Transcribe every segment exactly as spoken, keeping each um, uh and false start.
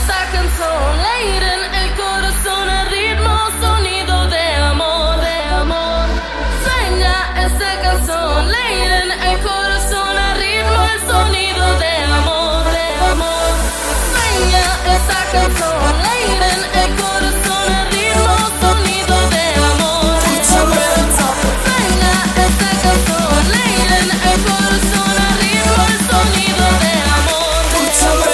esta canción, Leiden el corazón al ritmo, sonido de amor, de amor. Sueña esta canción, Leiden el corazón al ritmo, el sonido de amor, de amor. Sueña esta canción, Leiden el corazón al ritmo, sonido de amor, de amor. Sueña esta canción, Leiden el corazón al ritmo, el sonido de amor, de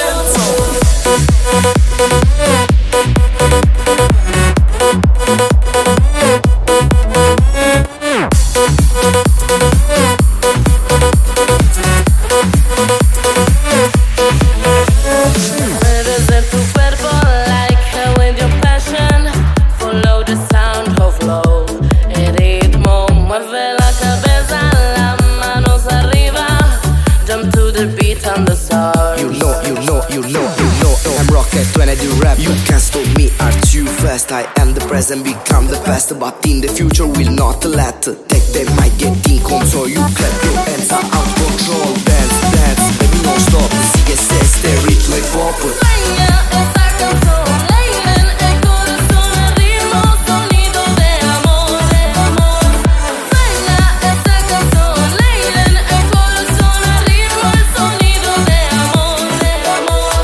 Puedes ver tu cuerpo like with your passion. Follow the sound of love. El ritmo mueve la cabeza, las manos arriba. Jump to the beat on the stars. You know, you know, you know, you know I'm rocket when I do rap. You can't stop me, are too fast. I am the present, become the past. But in the future will not let. Take them, might get in control. You clap your hands, are out control. Dance, dance, baby, non stop. Sigue este ritmo hip hop. Sueña esta canción, Leiden el corazón al ritmo, sonido de amor, de amor. Sueña esta canción, Leiden el corazón al ritmo, el sonido de amor, de amor.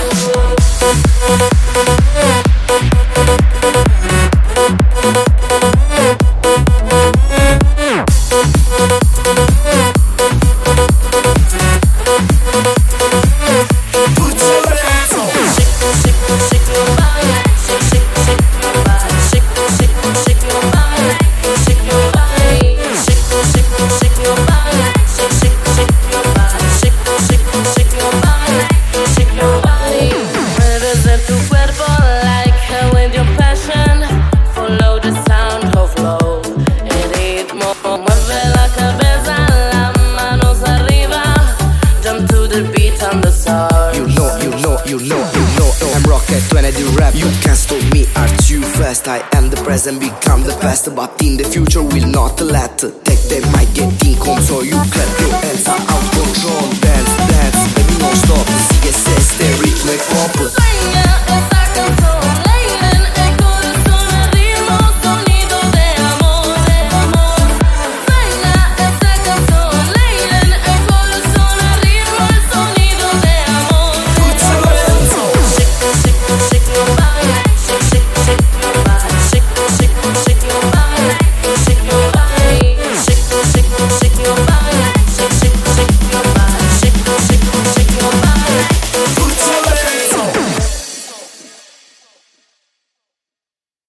Puedes ver tu cuerpo like with your passion. Follow the sound of love. El ritmo mueve la cabeza, las manos arriba. Jump to the beat on the stars. You know, you know, you know, you know I'm rocket when I do rap. You can't stop me, are too fast. I am the present, become the past. But in the future will not let. Take them, might get in control. You clap your hands, are out control.